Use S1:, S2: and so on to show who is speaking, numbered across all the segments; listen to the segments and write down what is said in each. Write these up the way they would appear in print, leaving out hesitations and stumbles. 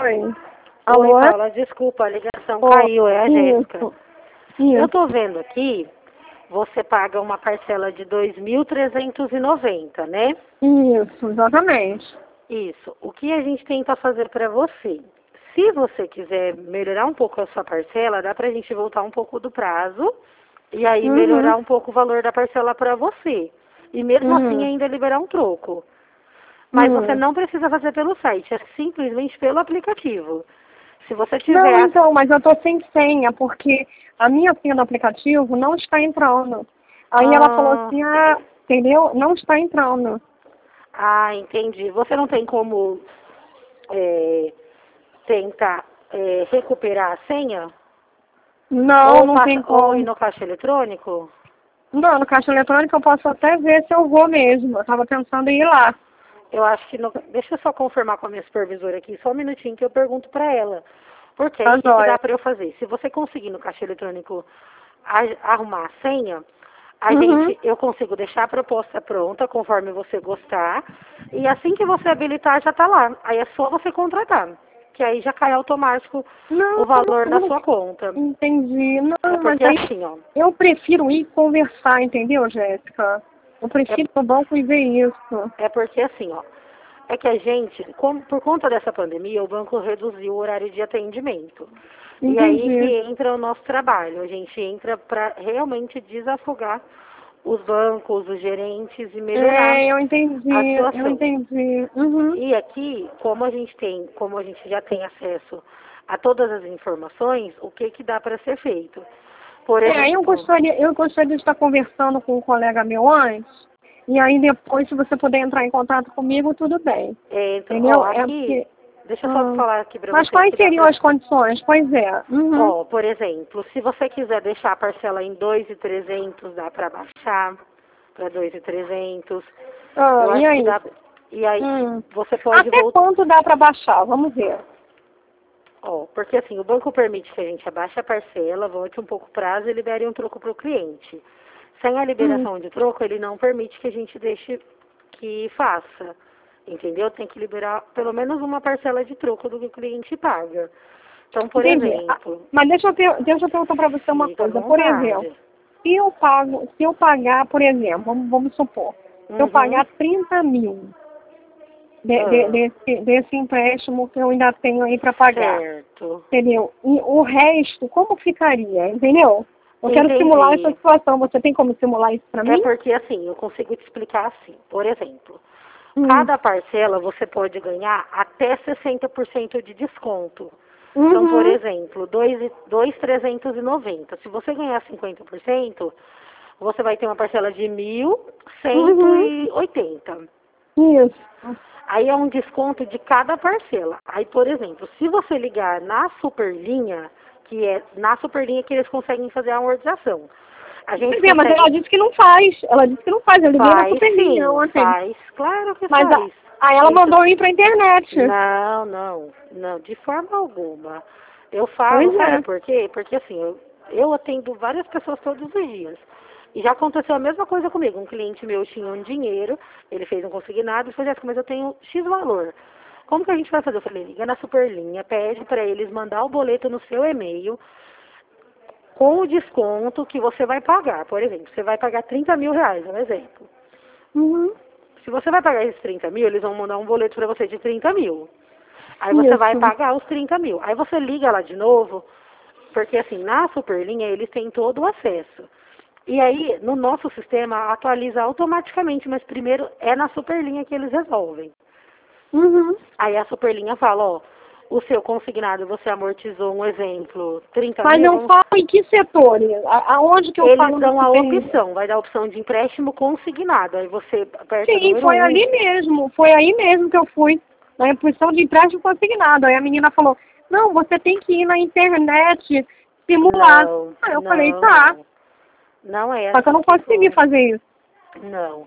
S1: Oi.
S2: Oi,
S1: Alô?
S2: Paula, desculpa, a ligação
S1: Oi.
S2: caiu, é a Jéssica. Eu
S1: Isso.
S2: tô vendo aqui, você paga uma parcela de 2.390, né?
S1: Isso, exatamente.
S2: Isso. O que a gente tenta fazer para você? Se você quiser melhorar um pouco a sua parcela, dá pra gente voltar um pouco do prazo e aí
S1: Uhum.
S2: melhorar um pouco o valor da parcela para você. E mesmo assim ainda liberar um troco. Mas você não precisa fazer pelo site, é simplesmente pelo aplicativo. Se você
S1: Não,
S2: tiver
S1: então, mas eu tô sem senha, porque a minha senha do aplicativo não está entrando. Aí ela falou
S2: Ah,
S1: assim, entendeu? Não está entrando.
S2: entendi. Você não tem como é, tentar recuperar a senha?
S1: Não, não tem
S2: Ou ir
S1: como.
S2: no caixa eletrônico?
S1: Não, no caixa eletrônico eu posso até ver se eu vou mesmo. Eu tava pensando em ir lá.
S2: Eu acho que no... Deixa eu só confirmar com a minha supervisora aqui, só um minutinho que eu pergunto para ela. Porque aí
S1: Tá
S2: o que dá
S1: joia.
S2: para eu fazer? Se você conseguir no caixa eletrônico arrumar a senha,
S1: Uhum.
S2: eu consigo deixar a proposta pronta conforme você gostar. E assim que você habilitar, já está lá. Aí é só você contratar. Que aí já cai automático o
S1: Não,
S2: valor na
S1: não
S2: sua conta.
S1: entendi.
S2: É
S1: Não, mas
S2: porque
S1: aí
S2: assim, ó.
S1: eu prefiro ir conversar, entendeu, Jéssica? Eu
S2: É,
S1: prefiro ir no banco e ver isso.
S2: é porque assim, ó. É que a gente, por conta dessa pandemia, o banco reduziu o horário de atendimento. E aí que
S1: Entendi.
S2: entra o nosso trabalho. A gente entra para realmente desafogar os bancos, os gerentes e melhorar
S1: É, eu
S2: a
S1: entendi, eu
S2: situação.
S1: entendi. Uhum.
S2: E aqui, como a gente já tem acesso a todas as informações, o que que dá para ser feito? Por
S1: É,
S2: exemplo,
S1: eu gostaria de estar conversando com um colega meu antes, e aí depois, se você puder entrar em contato comigo, tudo bem. Entendeu? É
S2: aqui,
S1: porque.
S2: deixa eu só
S1: Hum.
S2: falar aqui para
S1: Mas
S2: você o
S1: quais
S2: que dá
S1: seriam
S2: para.
S1: as condições? Pois é. Uhum.
S2: Por exemplo, se você quiser deixar a parcela em 2.300, dá para baixar para 2.300. Eu
S1: E
S2: acho que
S1: aí?
S2: dá. E aí
S1: Hum.
S2: você pode
S1: Até
S2: voltar.
S1: quanto dá para baixar? Vamos ver.
S2: Porque assim, o banco permite que a gente abaixe a parcela, volte um pouco o prazo e libere um troco para o cliente. Sem a
S1: Hum.
S2: liberação de troco, ele não permite que a gente deixe que faça. Entendeu? Tem que liberar pelo menos uma parcela de troco do que o cliente paga. Então, por
S1: Entendi.
S2: exemplo,
S1: Mas deixa eu perguntar para você uma
S2: fica à
S1: coisa. Por exemplo,
S2: vontade.
S1: se eu pagar, por exemplo, vamos supor, se eu
S2: Uhum.
S1: pagar 30 mil
S2: Ah,
S1: desse empréstimo que eu ainda tenho aí para pagar,
S2: certo.
S1: entendeu? E o resto, como ficaria, entendeu? Eu quero simular essa
S2: Entendi.
S1: situação. Você tem como simular isso para
S2: É
S1: mim?
S2: porque assim, eu consigo te explicar assim. Por exemplo,
S1: Hum.
S2: cada parcela você pode ganhar até 60% de desconto. Então, por
S1: Uhum.
S2: exemplo, 2.390. Se você ganhar 50%, você vai ter uma parcela de mil cento
S1: Uhum.
S2: e oitenta.
S1: Isso.
S2: Aí é um desconto de cada parcela. Aí, por exemplo, se você ligar na Superlinha, que é na Superlinha que eles conseguem fazer a amortização. A gente
S1: Pois é, mas ela
S2: consegue.
S1: disse que não faz. Ela disse que não faz. Eu liguei na
S2: Faz
S1: Superlinha
S2: sim,
S1: ontem.
S2: faz. Claro que
S1: Mas
S2: faz.
S1: aí ela
S2: Isso.
S1: mandou eu ir pra internet.
S2: Não, não, não, de forma alguma. Eu falo,
S1: Pois
S2: sabe
S1: é.
S2: por quê? Porque assim, eu atendo várias pessoas todos os dias. E já aconteceu a mesma coisa comigo. Um cliente meu tinha um dinheiro, ele fez um consignado e falou, Jéssica, mas eu tenho X valor. Como que a gente vai fazer? Eu falei, liga na Superlinha, pede para eles mandar o boleto no seu e-mail com o desconto que você vai pagar. Por exemplo, você vai pagar 30 mil reais, um exemplo.
S1: Uhum.
S2: Se você vai pagar esses 30 mil, eles vão mandar um boleto para você de 30 mil. Aí você vai
S1: Isso.
S2: pagar os 30 mil. Aí você liga lá de novo, porque assim, na Superlinha eles têm todo o acesso. E aí, no nosso sistema, atualiza automaticamente, mas primeiro é na Superlinha que eles resolvem.
S1: Uhum.
S2: Aí a Superlinha fala, ó, o seu consignado você amortizou, um exemplo, 30
S1: Mas
S2: mil,
S1: eu
S2: vamos...
S1: falo em que setores? Aonde que eu
S2: Eles
S1: falo no
S2: dão a
S1: Superlinha?
S2: opção, vai dar a opção de empréstimo consignado. Aí você aperta
S1: Sim,
S2: número
S1: foi
S2: um.
S1: ali mesmo. Foi aí mesmo que eu fui. Na reposição de empréstimo consignado. Aí a menina falou, não, você tem que ir na internet simular.
S2: Não,
S1: Aí eu falei,
S2: não,
S1: tá.
S2: não. Não é
S1: Só que eu
S2: assim
S1: não
S2: que
S1: consegui
S2: for.
S1: fazer isso.
S2: Não,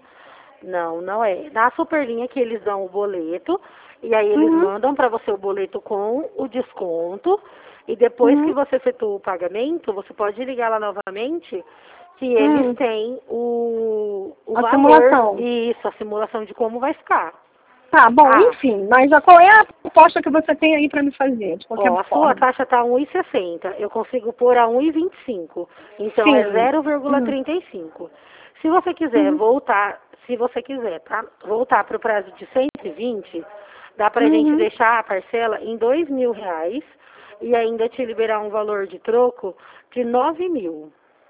S2: não é. Na Superlinha que eles dão o boleto, e aí eles
S1: Uhum.
S2: mandam para você o boleto com o desconto, e depois que
S1: Uhum.
S2: você efetua o pagamento, você pode ligar lá novamente, que eles
S1: Uhum.
S2: têm o
S1: A
S2: valor,
S1: simulação.
S2: isso, a simulação de como vai ficar.
S1: Tá, bom,
S2: Ah.
S1: enfim, mas qual é a proposta que você tem aí para me fazer, de qualquer
S2: Ó, a
S1: forma?
S2: sua taxa tá 1,60. Eu consigo pôr a 1,25. Então
S1: Sim.
S2: é 0,35. Se você quiser voltar, se você quiser, tá? Voltar para o prazo de 120, dá pra gente deixar a parcela em R$ 2.000 e ainda te liberar um valor de troco de 9.000.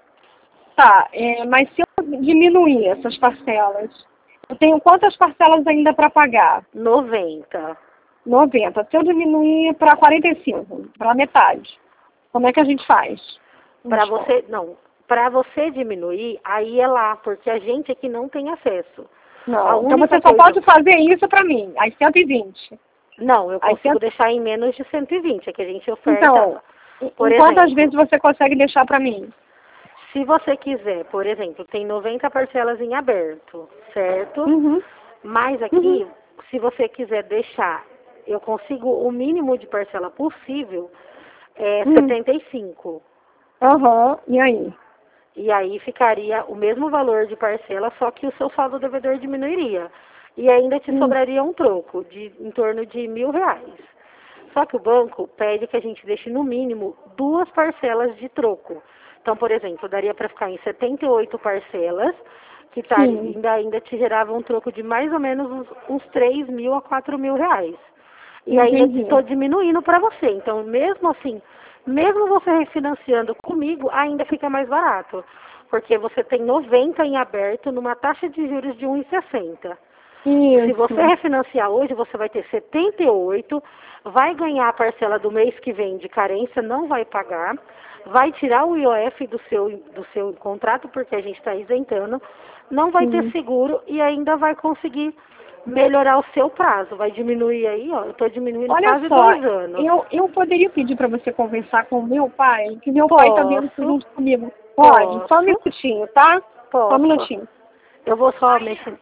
S1: Tá, mas se eu diminuir essas parcelas, eu tenho quantas parcelas ainda para pagar?
S2: 90.
S1: 90. Se eu diminuir para 45, para metade, como é que a gente faz?
S2: Para você, não, para você diminuir, aí é lá, porque a gente aqui não tem acesso. A
S1: Não, então
S2: única
S1: você só
S2: coisa-
S1: pode fazer isso para mim, às 120.
S2: Não, eu
S1: Aí
S2: consigo
S1: você-
S2: deixar em menos de 120, é que a gente oferta.
S1: Então,
S2: por
S1: quantas
S2: exemplo,
S1: vezes você consegue deixar para mim?
S2: se você quiser, por exemplo, tem 90 parcelas em aberto, certo? Mas aqui, se você quiser deixar, eu consigo o mínimo de parcela possível, é 75.
S1: Aham, e aí?
S2: E aí ficaria o mesmo valor de parcela, só que o seu saldo devedor diminuiria. E ainda te sobraria um troco, em torno de R$ 1.000. Só que o banco pede que a gente deixe no mínimo 2 parcelas de troco. Então, por exemplo, daria para ficar em 78 parcelas, que ainda te gerava um troco de mais ou menos uns 3.000 a 4.000 reais. E ainda estou diminuindo para você. Então, mesmo assim, mesmo você refinanciando comigo, ainda fica mais barato. Porque você tem 90 em aberto numa taxa de juros de 1,60. Se você refinanciar hoje, você vai ter 78, vai ganhar a parcela do mês que vem de carência, não vai pagar, vai tirar o IOF do seu contrato, porque a gente está isentando, não vai ter seguro e ainda vai conseguir melhorar o seu prazo. Vai diminuir aí, ó, eu estou diminuindo quase 2 anos.
S1: Eu poderia pedir para você conversar com o meu pai, que meu pai está vendo isso junto comigo. Pode, só um minutinho, tá? Só um minutinho.
S2: Eu vou só mexer.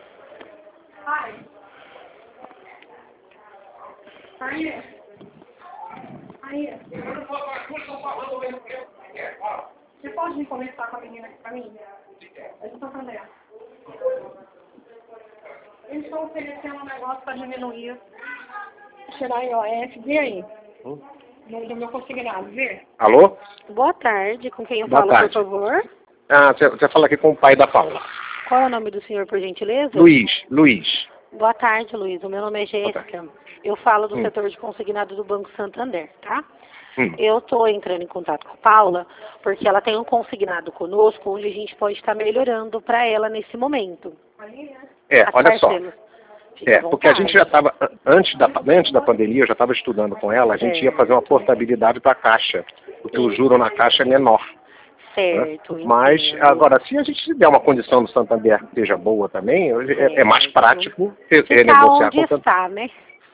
S1: Aí, você pode vir conversar com a menina aqui pra mim? Eu estou fazendo. Eles estão oferecendo um negócio para diminuir, tirar IOF, vê aí. Do meu consignado, vê?
S3: Alô?
S2: Boa tarde, com quem eu
S3: Boa
S2: falo,
S3: tarde.
S2: por favor?
S3: Ah, você fala aqui com o pai da Paula.
S2: Qual é o nome do senhor, por gentileza?
S3: Luiz.
S2: Boa tarde, Luiz. O meu nome é Jéssica. Eu falo do setor de consignado do Banco Santander, tá? Eu estou entrando em contato com a Paula porque ela tem um consignado conosco onde a gente pode estar melhorando para ela nesse momento. As
S3: Olha só.
S2: parcelas. Fique à
S3: Porque a gente já
S2: vontade.
S3: estava, antes da pandemia, eu já estava estudando com ela, a gente ia fazer uma portabilidade para a Caixa, porque o juro na Caixa é menor.
S2: Certo.
S3: Mas,
S2: entendo.
S3: agora, se a gente der uma condição no Santander que seja boa também, é mais prático
S2: Ficar
S3: negociar
S2: onde
S3: com o
S2: está, né?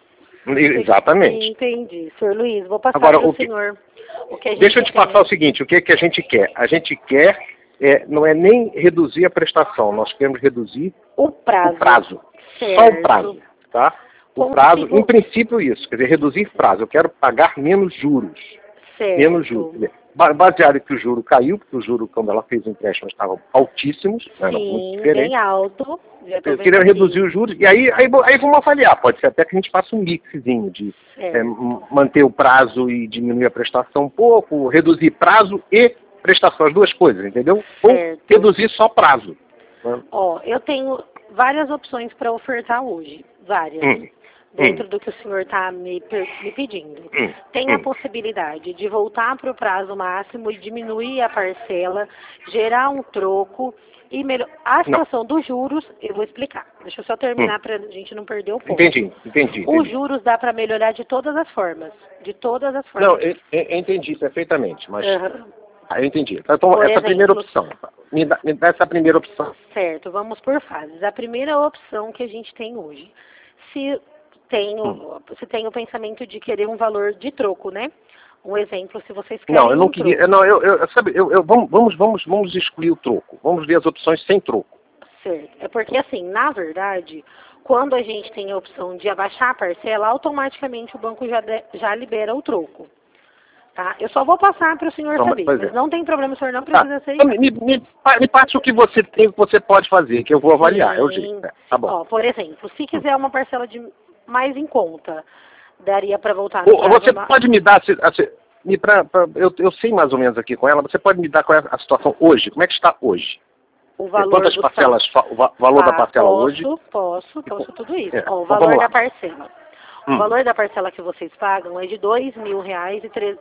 S3: Exatamente.
S2: Entendi. Senhor Luiz, vou passar
S3: Agora,
S2: para o senhor o que a gente
S3: Deixa eu te
S2: tem.
S3: passar o seguinte, o que a gente quer? A gente quer, não é nem reduzir a prestação, nós queremos reduzir
S2: O prazo.
S3: Só o prazo, tá? O prazo, em princípio isso, quer dizer, reduzir prazo. Eu quero pagar menos juros.
S2: Certo.
S3: Menos juros. Quer dizer, baseado em que o juro caiu, porque o juro, quando ela fez o empréstimo, estavam altíssimos, eram muito
S2: Sim,
S3: diferentes.
S2: bem alto.
S3: Eu queria reduzir os juros, e aí vamos avaliar. Pode ser até que a gente faça um mixzinho de manter o prazo e diminuir a prestação um pouco, reduzir prazo e prestação, as duas coisas, entendeu? Ou reduzir só prazo.
S2: Ó, eu tenho várias opções para ofertar hoje, várias. Dentro do que o senhor está me pedindo. Tem a possibilidade de voltar para o prazo máximo e diminuir a parcela, gerar um troco e a situação dos juros, eu vou explicar. Deixa eu só terminar para a gente não perder o ponto.
S3: Entendi.
S2: Os juros dá para melhorar de todas as formas. De todas as formas.
S3: Não, eu entendi perfeitamente, mas... eu entendi. Então,
S2: Por
S3: essa
S2: exemplo,
S3: primeira opção. Me dá essa primeira opção.
S2: Certo, vamos por fases. A primeira opção que a gente tem hoje. Se tem o pensamento de querer um valor de troco, né? Um exemplo, se vocês querem
S3: Não, eu não queria... Vamos excluir o troco. Vamos ver as opções sem troco.
S2: Certo. É porque, assim, na verdade, quando a gente tem a opção de abaixar a parcela, automaticamente o banco já libera o troco. Tá? Eu só vou passar para o senhor saber, mas não tem problema, o senhor não precisa ser.
S3: Me passe o que você tem, que você pode fazer, que eu vou avaliar. É o jeito. Tá bom.
S2: Ó, por exemplo, se quiser uma parcela de mais em conta, daria para voltar
S3: Você pode me dar, eu sei mais ou menos aqui com ela, você pode me dar qual é a situação hoje? Como é que está hoje?
S2: O valor
S3: quantas parcelas, o valor da parcela hoje?
S2: Posso tudo isso. Ó, o valor da parcela. O valor da parcela que vocês pagam é de R$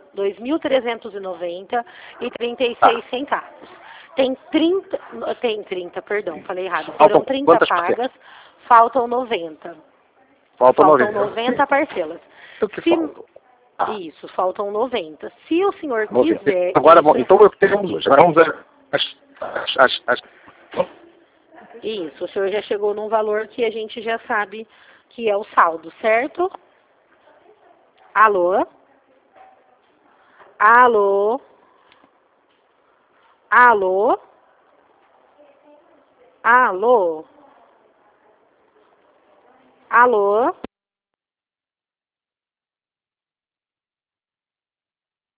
S2: 2.390,36. Tem 30, perdão, falei errado. Foram 30 pagas, faltam 90.
S3: Faltam
S2: 90 parcelas. Isso, faltam 90. Se o senhor quiser...
S3: Agora, então eu temos hoje. Agora vamos
S2: Isso, o senhor já chegou num valor que a gente já sabe que é o saldo, certo? Alô? Alô? Alô? Alô? Alô?